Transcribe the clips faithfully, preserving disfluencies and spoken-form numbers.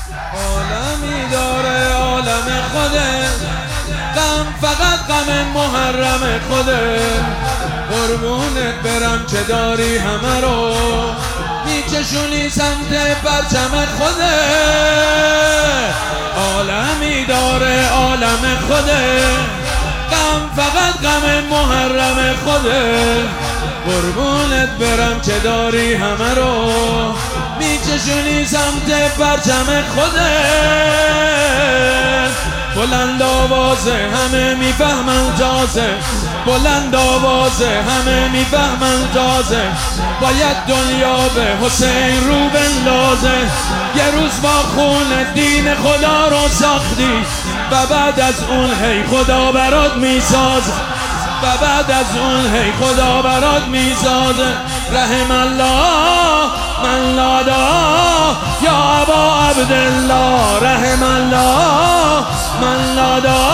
عالمی داره عالم خوده، غم فقط غم محرم خوده. قربونت برم که داری همه رو میچشونی سمت پرچم خوده. عالمی داره عالم خوده، غم فقط غم محرم خوده. قربونت برم که داری همه رو میچشونی سمت پرچم خوده. بلند آوازه همه میفهمن تازه، بلند آوازه همه میفهمن تازه. باید دنیا به حسین رو بندازه. یه روز با خون دین خدا رو ساختی و بعد از اون هی خدا برات میسازه، و بعد از اون هی خدا برات میسازه. رحم الله من نادا یا ابا عبدالله، رحم الله من نادا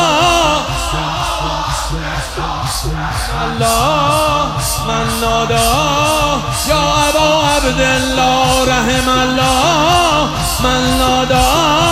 الله من نادا یا ابا عبدالله، رحم الله من نادا.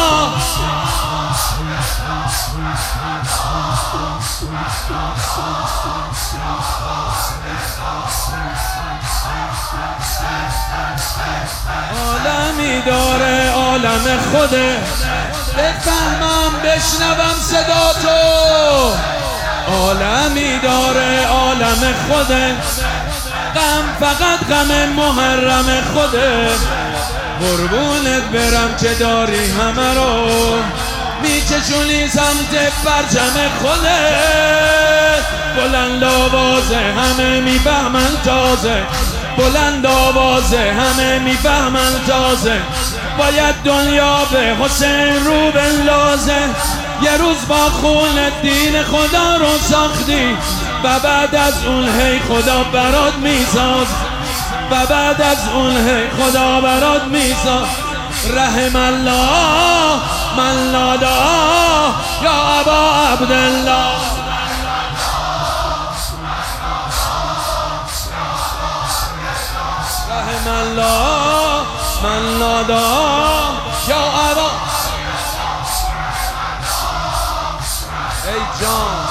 عالمی داره عالم خوده، بفهمم بشنوم صدا تو. عالمی داره عالم خوده، غم فقط غم محرم خوده. قربونت برم که داری همه رو میچشونی سمت پرچم خوده. بلند آوازه همه میفهمن تازه، بلند آوازه همه میفهمن تازه. باید دنیا به حسین رو بندازه. یه روز با خون دین خدا رو ساختی و بعد از اون هی خدا برات میساز، و بعد از اون هی خدا برات میساز. رحم الله من نادا یا ابا عبدالله، رحم الله من نادا یا ابا. ای جان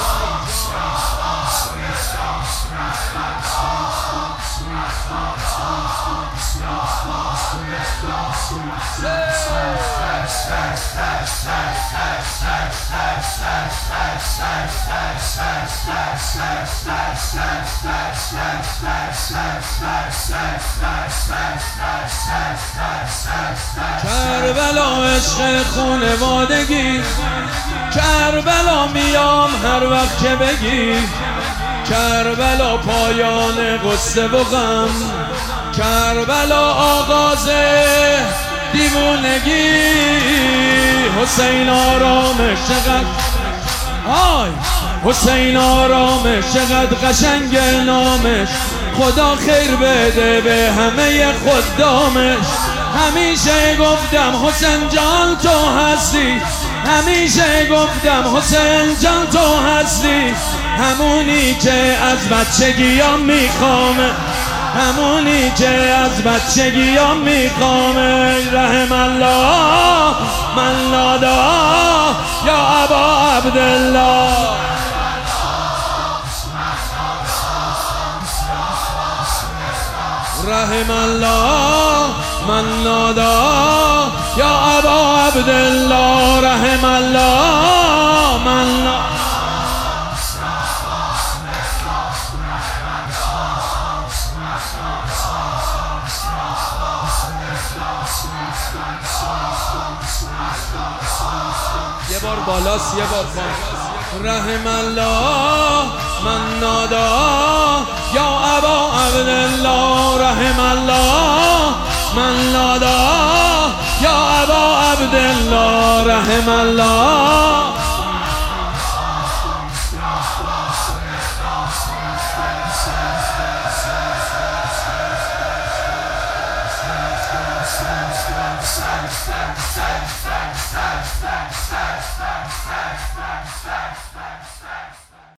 کربلا عشق خونوادگی، کربلا میام هر وقت که بگی. کربلا پایان قصه و غم، کربلا آغاز دیوونگی. حسین آرامش چقدر آی حسین آرامش چقدر قشنگ نامش. خدا خیر بده به همه خدامش. همیشه گفتم حسین جان تو هستی، همیشه گفتم حسین جان تو هستی. همونی که از بچگیام میخوامه، همونی که از بچگیام میخوامه. رحم الله من نادا یا ابا عبدالله، رحم الله من نادا یا ابا عبدالله، رحم الله من نادا. یه بار بالاست یه بار پایین. رحم الله من نادا یا ابا عبدالله، رحم الله من نادا یا ابا عبدالله، رحم الله. Bye.